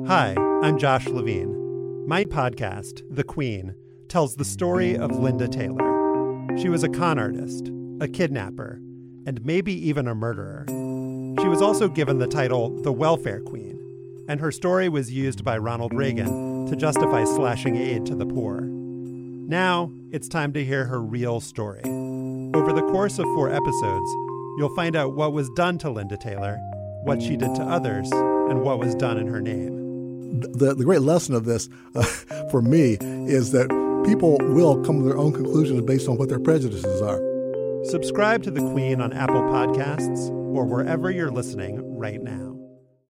Hi, I'm Josh Levine. My podcast, The Queen, tells the story of Linda Taylor. She was a con artist, a kidnapper, and maybe even a murderer. She was also given the title the Welfare Queen, and her story was used by Ronald Reagan to justify slashing aid to the poor. Now, it's time to hear her real story. Over the course of 4 episodes, you'll find out what was done to Linda Taylor, what she did to others, and what was done in her name. The great lesson of this, for me, is that people will come to their own conclusions based on what their prejudices are. Subscribe to The Queen on Apple Podcasts or wherever you're listening right now.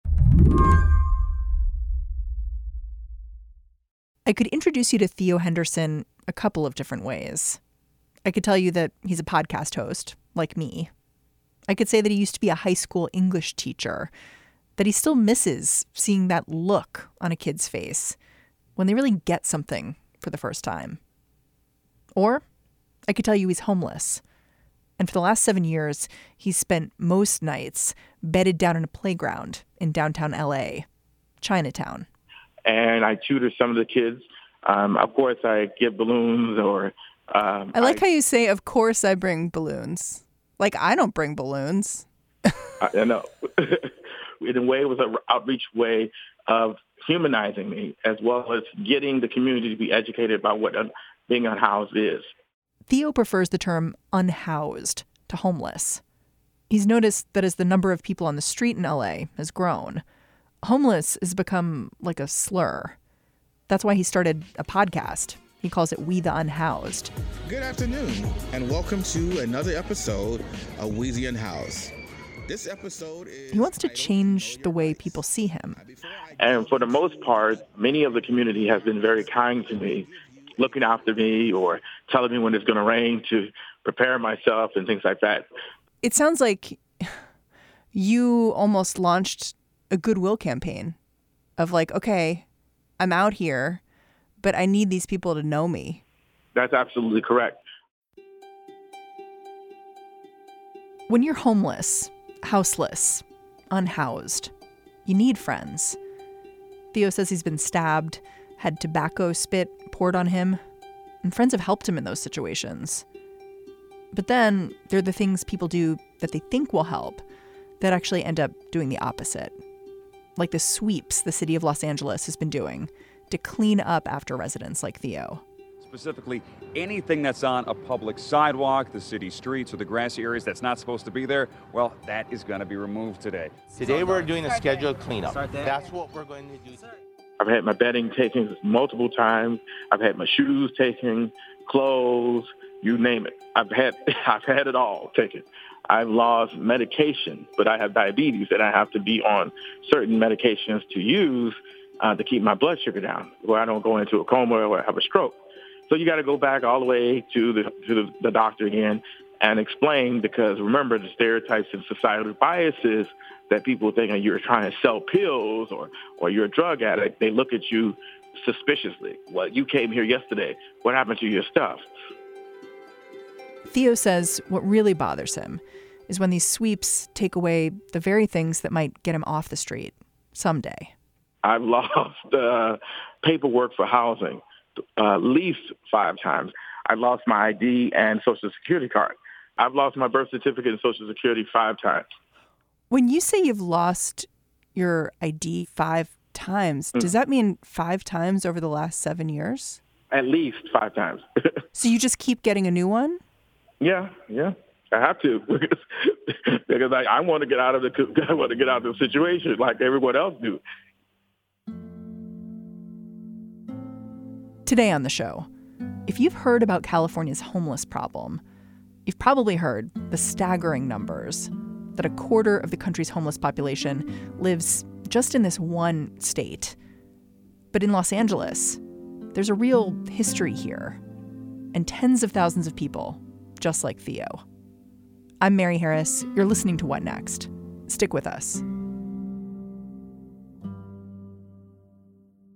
I could introduce you to Theo Henderson a couple of different ways. I could tell you that he's a podcast host, like me. I could say that he used to be a high school English teacher, that he still misses seeing that look on a kid's face when they really get something for the first time. Or I could tell you he's homeless. And for the last 7 years, he's spent most nights bedded down in a playground in downtown L.A., Chinatown. And I tutor some of the kids. Of course, I give balloons or... I like how you say, of course I bring balloons. Like, I don't bring balloons. I know. In a way, it was an outreach way of humanizing me, as well as getting the community to be educated about what being unhoused is. Theo prefers the term unhoused to homeless. He's noticed that as the number of people on the street in LA has grown, homeless has become like a slur. That's why he started a podcast. He calls it We the Unhoused. Good afternoon, and welcome to another episode of We the Unhoused. This episode is... He wants to change the way people see him. And for the most part, many of the community has been very kind to me, looking after me or telling me when it's going to rain to prepare myself and things like that. It sounds like you almost launched a goodwill campaign of like, okay, I'm out here, but I need these people to know me. That's absolutely correct. When you're homeless, houseless, unhoused, you need friends. Theo says he's been stabbed, had tobacco spit poured on him, and friends have helped him in those situations. But then there are the things people do that they think will help that actually end up doing the opposite. Like the sweeps the city of Los Angeles has been doing to clean up after residents like Theo. Specifically, anything that's on a public sidewalk, the city streets, or the grassy areas that's not supposed to be there, well, that is going to be removed today. Today we're doing a scheduled cleanup. That's what we're going to do. I've had my bedding taken multiple times. I've had my shoes taken, clothes, you name it. I've had it all taken. I've lost medication, but I have diabetes and I have to be on certain medications to use to keep my blood sugar down, where I don't go into a coma or have a stroke. So you got to go back all the way to the doctor again and explain, because remember the stereotypes and societal biases that people think you're trying to sell pills or you're a drug addict. They look at you suspiciously. Well, you came here yesterday. What happened to your stuff? Theo says what really bothers him is when these sweeps take away the very things that might get him off the street someday. I've lost paperwork for housing at least 5 times. I lost my ID and Social Security card. I've lost my birth certificate and Social Security 5 times. When you say you've lost your ID 5 times, does that mean 5 times over the last 7 years? At least 5 times. So you just keep getting a new one? Yeah. I have to because I want to get out of the situation like everyone else do. Today on the show, if you've heard about California's homeless problem, you've probably heard the staggering numbers that a quarter of the country's homeless population lives just in this one state. But in Los Angeles, there's a real history here, and tens of thousands of people just like Theo. I'm Mary Harris. You're listening to What Next? Stick with us.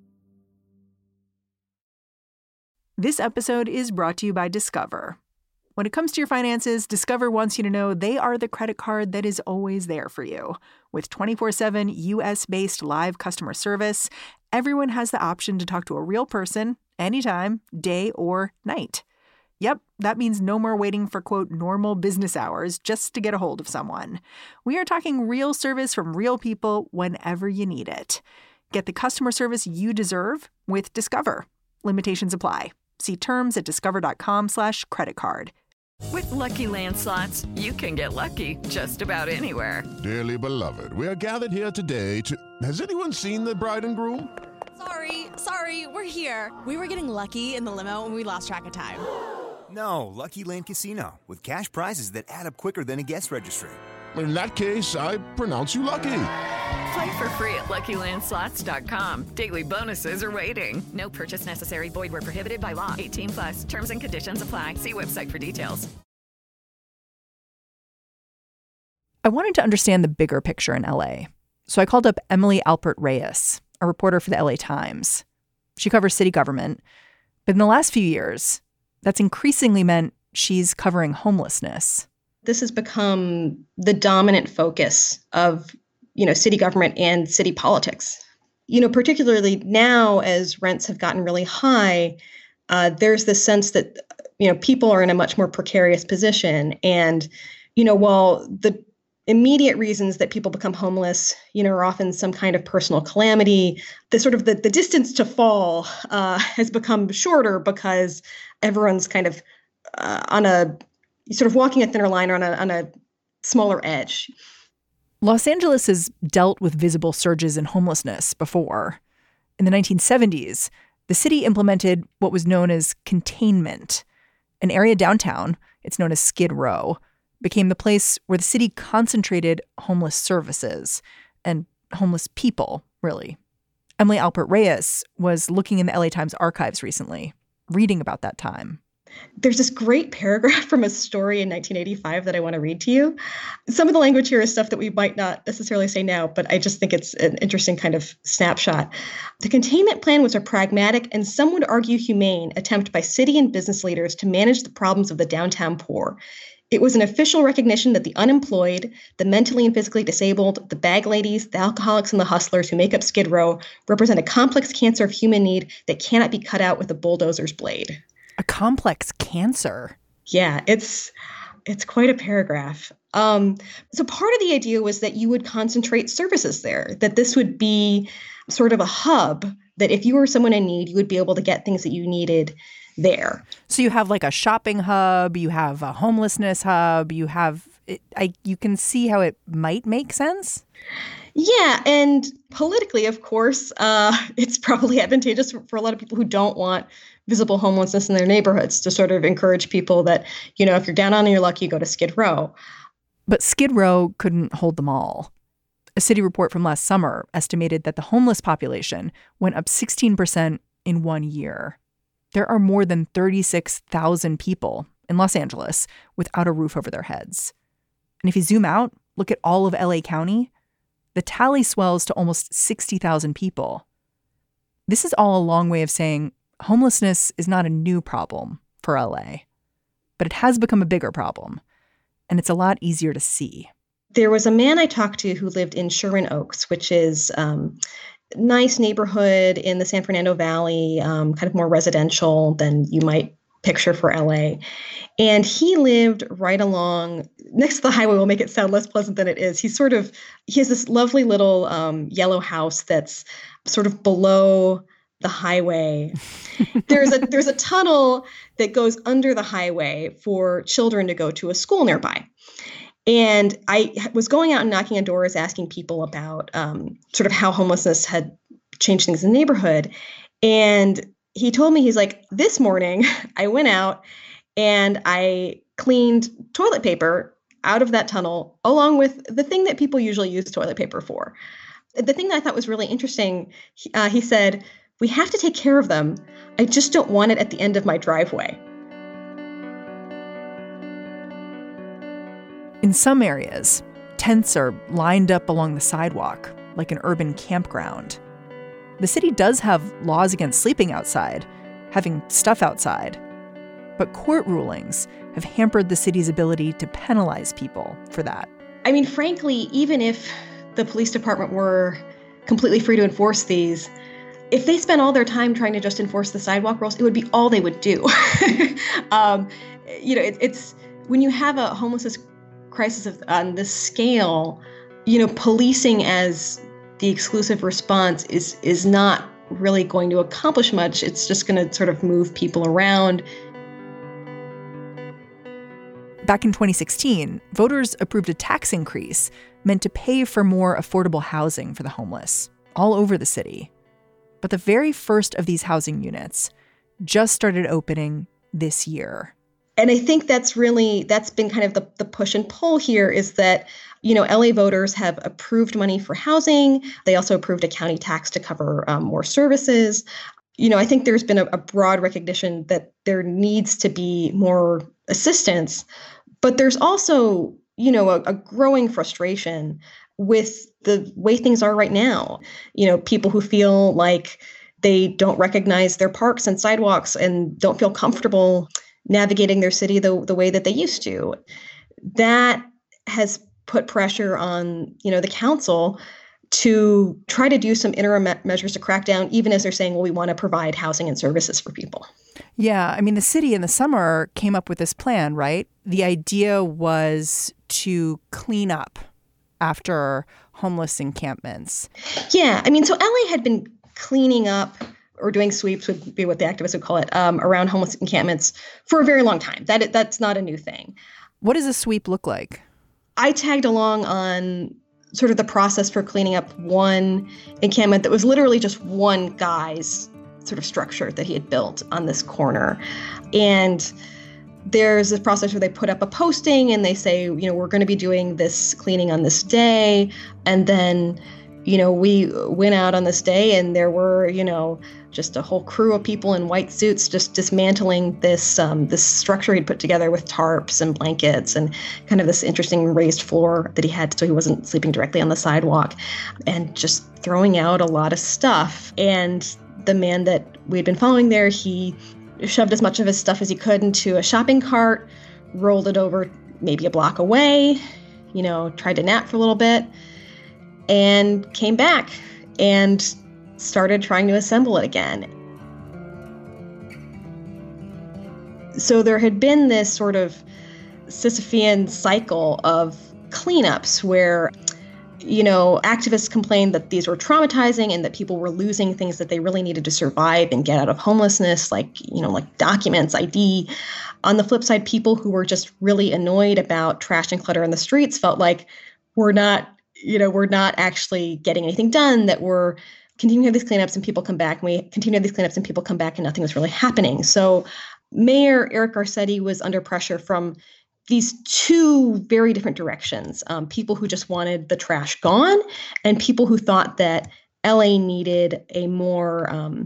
This episode is brought to you by Discover. When it comes to your finances, Discover wants you to know they are the credit card that is always there for you. With 24/7 U.S.-based live customer service, everyone has the option to talk to a real person anytime, day or night. Yep, that means no more waiting for, quote, normal business hours just to get a hold of someone. We are talking real service from real people whenever you need it. Get the customer service you deserve with Discover. Limitations apply. See terms at discover.com/creditcard. With Lucky Land Slots, you can get lucky just about anywhere. Dearly beloved, we are gathered here today to... Has anyone seen the bride and groom? Sorry, we're here. We were getting lucky in the limo and we lost track of time. No, Lucky Land Casino, with cash prizes that add up quicker than a guest registry. In that case, I pronounce you lucky. Play for free at LuckyLandSlots.com. Daily bonuses are waiting. No purchase necessary. Void where prohibited by law. 18+. Terms and conditions apply. See website for details. I wanted to understand the bigger picture in LA, so I called up Emily Alpert Reyes, a reporter for the LA Times. She covers city government, but in the last few years, that's increasingly meant she's covering homelessness. This has become the dominant focus of, city government and city politics. Particularly now as rents have gotten really high, there's this sense that, people are in a much more precarious position. And, while the immediate reasons that people become homeless, are often some kind of personal calamity, the distance to fall has become shorter because everyone's kind of on a sort of walking a thinner line or on a smaller edge. Los Angeles has dealt with visible surges in homelessness before. In the 1970s, the city implemented what was known as containment. An area downtown, it's known as Skid Row, became the place where the city concentrated homeless services and homeless people, really. Emily Alpert Reyes was looking in the LA Times archives recently, reading about that time. There's this great paragraph from a story in 1985 that I want to read to you. Some of the language here is stuff that we might not necessarily say now, but I just think it's an interesting kind of snapshot. The containment plan was a pragmatic and some would argue humane attempt by city and business leaders to manage the problems of the downtown poor. It was an official recognition that the unemployed, the mentally and physically disabled, the bag ladies, the alcoholics, and the hustlers who make up Skid Row represent a complex cancer of human need that cannot be cut out with a bulldozer's blade. A complex cancer? Yeah, it's quite a paragraph. So part of the idea was that you would concentrate services there, that this would be sort of a hub, that if you were someone in need, you would be able to get things that you needed there. So you have like a shopping hub, you have a homelessness hub, you can see how it might make sense? Yeah, and politically, of course, it's probably advantageous for a lot of people who don't want visible homelessness in their neighborhoods to sort of encourage people that, if you're down on your luck, you go to Skid Row. But Skid Row couldn't hold them all. A city report from last summer estimated that the homeless population went up 16% in 1 year. There are more than 36,000 people in Los Angeles without a roof over their heads. And if you zoom out, look at all of LA County, the tally swells to almost 60,000 people. This is all a long way of saying homelessness is not a new problem for LA, but it has become a bigger problem, and it's a lot easier to see. There was a man I talked to who lived in Sherman Oaks, which is nice neighborhood in the San Fernando Valley, kind of more residential than you might picture for LA. And he lived right along next to the highway. Will make it sound less pleasant than it is. He has this lovely little yellow house that's sort of below the highway. There's a tunnel that goes under the highway for children to go to a school nearby. And I was going out and knocking on doors, asking people about sort of how homelessness had changed things in the neighborhood. And he told me, he's like, this morning I went out and I cleaned toilet paper out of that tunnel, along with the thing that people usually use toilet paper for. The thing that I thought was really interesting, he said, we have to take care of them. I just don't want it at the end of my driveway. In some areas, tents are lined up along the sidewalk, like an urban campground. The city does have laws against sleeping outside, having stuff outside. But court rulings have hampered the city's ability to penalize people for that. I mean, frankly, even if the police department were completely free to enforce these, if they spent all their time trying to just enforce the sidewalk rules, it would be all they would do. It's when you have a homelessness crisis on this scale, policing as the exclusive response is not really going to accomplish much. It's just going to sort of move people around. Back in 2016, voters approved a tax increase meant to pay for more affordable housing for the homeless all over the city. But the very first of these housing units just started opening this year. And I think that's been kind of the push and pull here is that, LA voters have approved money for housing. They also approved a county tax to cover more services. I think there's been a broad recognition that there needs to be more assistance. But there's also, a growing frustration with the way things are right now. People who feel like they don't recognize their parks and sidewalks and don't feel comfortable navigating their city the way that they used to. That has put pressure on, the council to try to do some interim measures to crack down, even as they're saying, well, we want to provide housing and services for people. Yeah, I mean, the city in the summer came up with this plan, right? The idea was to clean up after homeless encampments. Yeah, I mean, so LA had been cleaning up or doing sweeps would be what the activists would call it, around homeless encampments for a very long time. That's not a new thing. What does a sweep look like? I tagged along on sort of the process for cleaning up one encampment that was literally just one guy's sort of structure that he had built on this corner. And there's this process where they put up a posting and they say, we're going to be doing this cleaning on this day. And then, we went out on this day and there were, just a whole crew of people in white suits just dismantling this structure he'd put together with tarps and blankets and kind of this interesting raised floor that he had so he wasn't sleeping directly on the sidewalk, and just throwing out a lot of stuff. And the man that we'd been following there, he shoved as much of his stuff as he could into a shopping cart, rolled it over maybe a block away, tried to nap for a little bit, and came back and started trying to assemble it again. So there had been this sort of Sisyphean cycle of cleanups where, activists complained that these were traumatizing and that people were losing things that they really needed to survive and get out of homelessness, like documents, ID. On the flip side, people who were just really annoyed about trash and clutter in the streets felt like we're not actually getting anything done, that we're continuing to have these cleanups and people come back, and we continue to have these cleanups and people come back and nothing was really happening. So Mayor Eric Garcetti was under pressure from these two very different directions. People who just wanted the trash gone and people who thought that LA needed a more,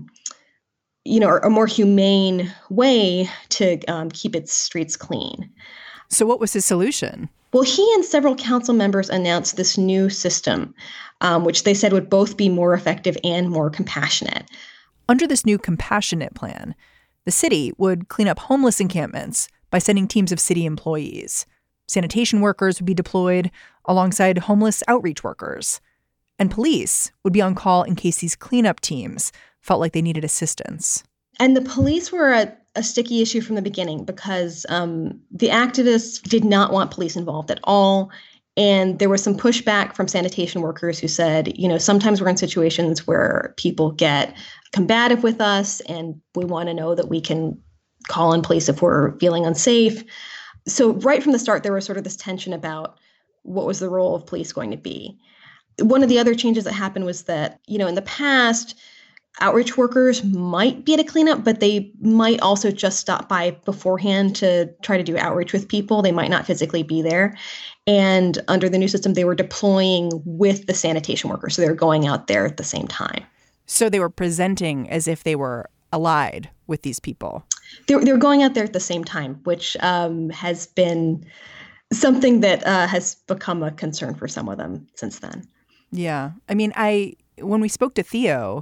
a more humane way to keep its streets clean. So what was his solution? Well, he and several council members announced this new system, which they said would both be more effective and more compassionate. Under this new compassionate plan, the city would clean up homeless encampments by sending teams of city employees. Sanitation workers would be deployed alongside homeless outreach workers. And police would be on call in case these cleanup teams felt like they needed assistance. And the police were a sticky issue from the beginning because the activists did not want police involved at all. And there was some pushback from sanitation workers who said, sometimes we're in situations where people get combative with us and we want to know that we can call in police if we're feeling unsafe. So right from the start, there was sort of this tension about what was the role of police going to be. One of the other changes that happened was that, in the past, outreach workers might be at a cleanup, but they might also just stop by beforehand to try to do outreach with people. They might not physically be there. And under the new system, they were deploying with the sanitation workers. So they were going out there at the same time. So they were presenting as if they were allied with these people. They're going out there at the same time, which has been something that has become a concern for some of them since then. Yeah. I mean, when we spoke to Theo,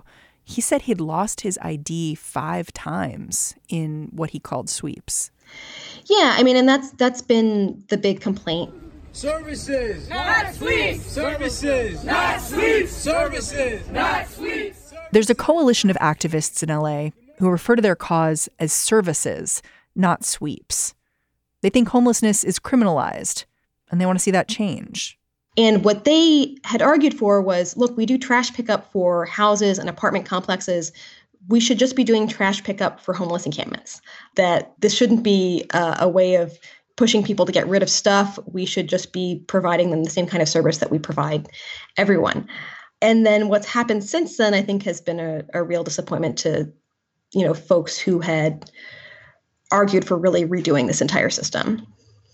he said he'd lost his ID 5 times in what he called sweeps. Yeah, I mean, and that's been the big complaint. Services, not sweeps. Services, not sweeps. Services, not sweeps. There's a coalition of activists in LA who refer to their cause as services, not sweeps. They think homelessness is criminalized, and they want to see that change. And what they had argued for was, look, we do trash pickup for houses and apartment complexes. We should just be doing trash pickup for homeless encampments. That this shouldn't be a way of pushing people to get rid of stuff. We should just be providing them the same kind of service that we provide everyone. And then what's happened since then, I think, has been a real disappointment to, folks who had argued for really redoing this entire system.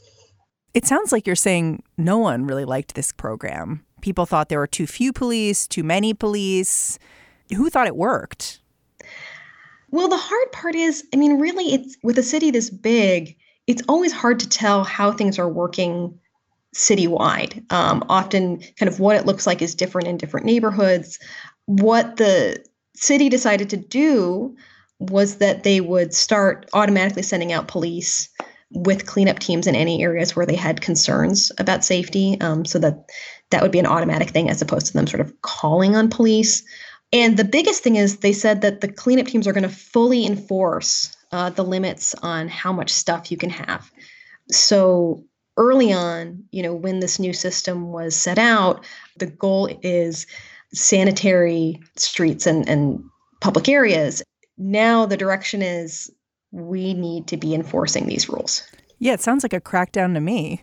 It sounds like you're saying no one really liked this program. People thought there were too few police, too many police. Who thought it worked? Well, the hard part is, really, it's with a city this big, it's always hard to tell how things are working citywide. Often kind of what it looks like is different in different neighborhoods. What the city decided to do was that they would start automatically sending out police with cleanup teams in any areas where they had concerns about safety, so that would be an automatic thing as opposed to them sort of calling on police. And the biggest thing is they said that the cleanup teams are going to fully enforce the limits on how much stuff you can have. So early on, when this new system was set out, the goal is sanitary streets and public areas. Now the direction is we need to be enforcing these rules. Yeah, it sounds like a crackdown to me.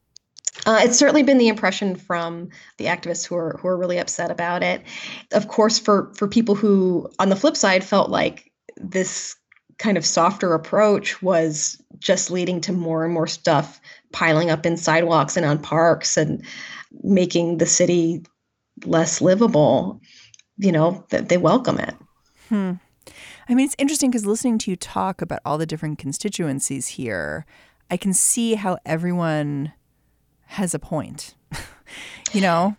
It's certainly been the impression from the activists who are really upset about it. Of course, for people who, on the flip side, felt like this kind of softer approach was just leading to more and more stuff piling up in sidewalks and on parks and making the city less livable, that they welcome it. It's interesting because listening to you talk about all the different constituencies here, I can see how everyone has a point, Yeah.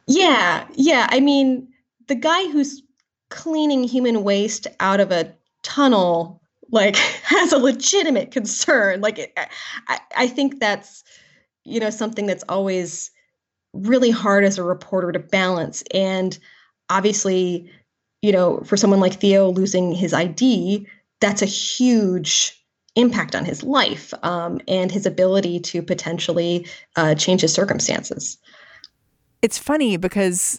The guy who's cleaning human waste out of a tunnel, has a legitimate concern. I think that's, something that's always really hard as a reporter to balance. And obviously, for someone like Theo losing his ID, that's a huge impact on his life and his ability to potentially change his circumstances. It's funny because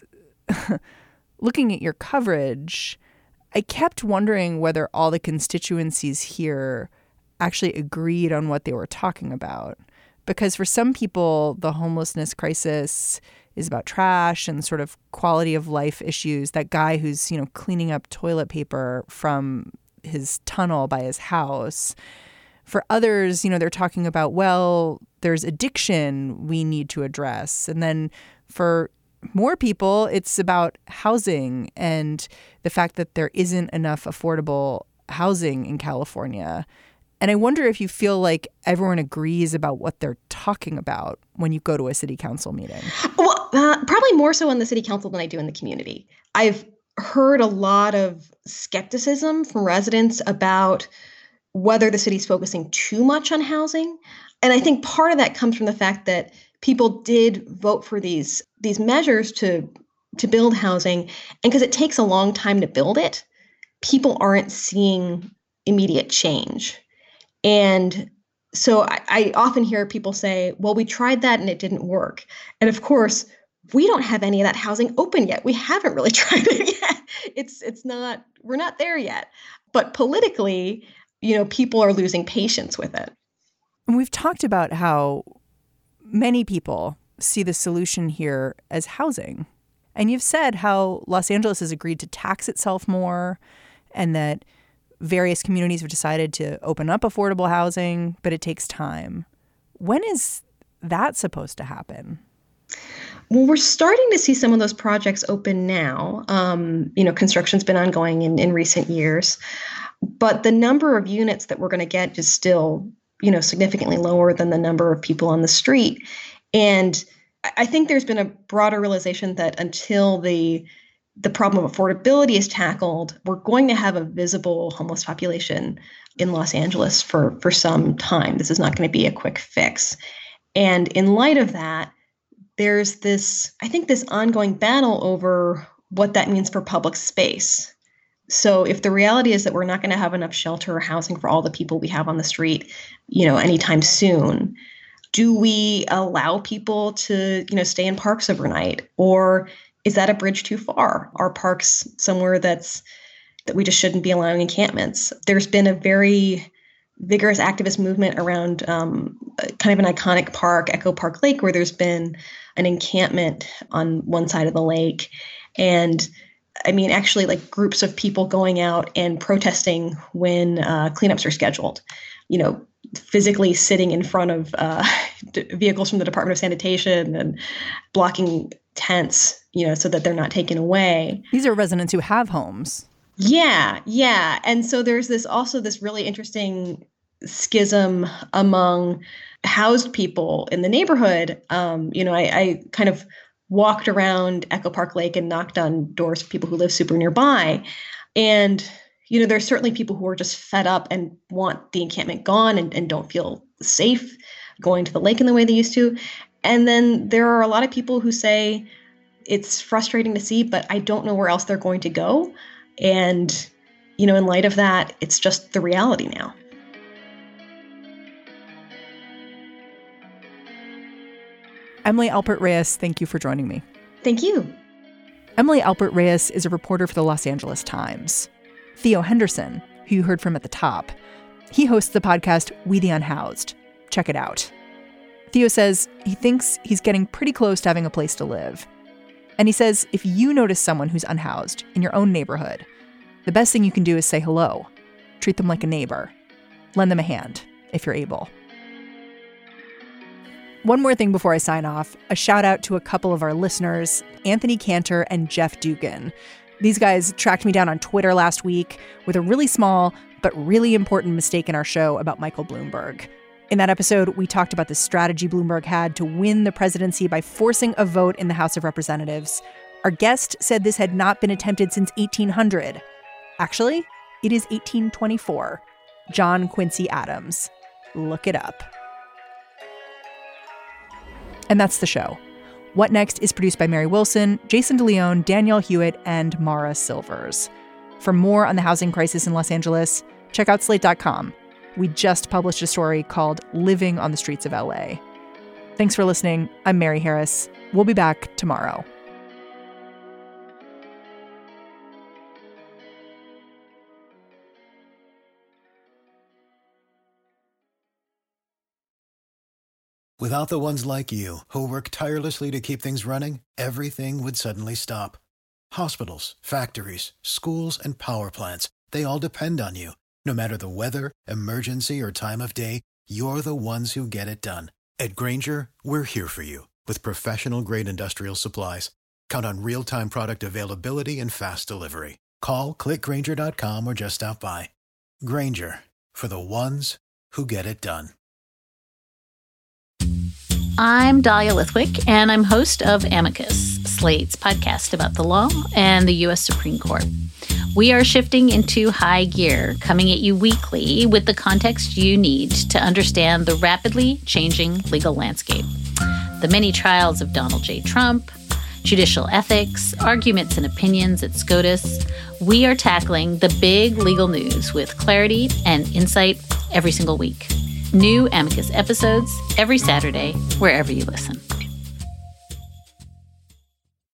looking at your coverage, I kept wondering whether all the constituencies here actually agreed on what they were talking about. Because for some people, the homelessness crisis is about trash and sort of quality of life issues. That guy who's, cleaning up toilet paper from his tunnel by his house. For others, they're talking about, well, there's addiction we need to address. And then for more people, it's about housing and the fact that there isn't enough affordable housing in California. And I wonder if you feel like everyone agrees about what they're talking about when you go to a city council meeting. Well, probably more so on the city council than I do in the community. I've heard a lot of skepticism from residents about whether the city's focusing too much on housing. And I think part of that comes from the fact that people did vote for these measures to build housing. And because it takes a long time to build it, people aren't seeing immediate change. And so I often hear people say, well, we tried that and it didn't work. And of course, we don't have any of that housing open yet. We haven't really tried it yet. We're not there yet. But politically, people are losing patience with it. And we've talked about how many people see the solution here as housing. And you've said how Los Angeles has agreed to tax itself more and that various communities have decided to open up affordable housing, but it takes time. When is that supposed to happen? Well, we're starting to see some of those projects open now. Construction's been ongoing in recent years, but the number of units that we're going to get is still, significantly lower than the number of people on the street. And I think there's been a broader realization that until the the problem of affordability is tackled, we're going to have a visible homeless population in Los Angeles for some time. This is not going to be a quick fix. And in light of that, there's this ongoing battle over what that means for public space. So if the reality is that we're not going to have enough shelter or housing for all the people we have on the street, anytime soon, do we allow people to, stay in parks overnight? Or is that a bridge too far? Are parks somewhere that we just shouldn't be allowing encampments? There's been a very vigorous activist movement around kind of an iconic park, Echo Park Lake, where there's been an encampment on one side of the lake. And actually like groups of people going out and protesting when cleanups are scheduled, physically sitting in front of vehicles from the Department of Sanitation and blocking tents, so that they're not taken away. These are residents who have homes. Yeah. And so there's this really interesting schism among housed people in the neighborhood. I kind of walked around Echo Park Lake and knocked on doors for people who live super nearby. And, there's certainly people who are just fed up and want the encampment gone and don't feel safe going to the lake in the way they used to. And then there are a lot of people who say it's frustrating to see, but I don't know where else they're going to go. And, in light of that, it's just the reality now. Emily Alpert Reyes, thank you for joining me. Thank you. Emily Alpert Reyes is a reporter for the Los Angeles Times. Theo Henderson, who you heard from at the top, he hosts the podcast We the Unhoused. Check it out. Theo says he thinks he's getting pretty close to having a place to live. And he says if you notice someone who's unhoused in your own neighborhood, the best thing you can do is say hello. Treat them like a neighbor. Lend them a hand, if you're able. One more thing before I sign off, a shout out to a couple of our listeners, Anthony Cantor and Jeff Dugan. These guys tracked me down on Twitter last week with a really small but really important mistake in our show about Michael Bloomberg. In that episode, we talked about the strategy Bloomberg had to win the presidency by forcing a vote in the House of Representatives. Our guest said this had not been attempted since 1800. Actually, it is 1824. John Quincy Adams. Look it up. And that's the show. What Next is produced by Mary Wilson, Jason DeLeon, Danielle Hewitt, and Mara Silvers. For more on the housing crisis in Los Angeles, check out Slate.com. We just published a story called Living on the Streets of LA. Thanks for listening. I'm Mary Harris. We'll be back tomorrow. Without the ones like you, who work tirelessly to keep things running, everything would suddenly stop. Hospitals, factories, schools, and power plants, they all depend on you. No matter the weather, emergency, or time of day, you're the ones who get it done. At Grainger, we're here for you with professional-grade industrial supplies. Count on real-time product availability and fast delivery. Call, click Grainger.com, or just stop by. Grainger, for the ones who get it done. I'm Dahlia Lithwick, and I'm host of Amicus, Slate's podcast about the law and the U.S. Supreme Court. We are shifting into high gear, coming at you weekly with the context you need to understand the rapidly changing legal landscape. The many trials of Donald J. Trump, judicial ethics, arguments and opinions at SCOTUS. We are tackling the big legal news with clarity and insight every single week. New Amicus episodes every Saturday, wherever you listen.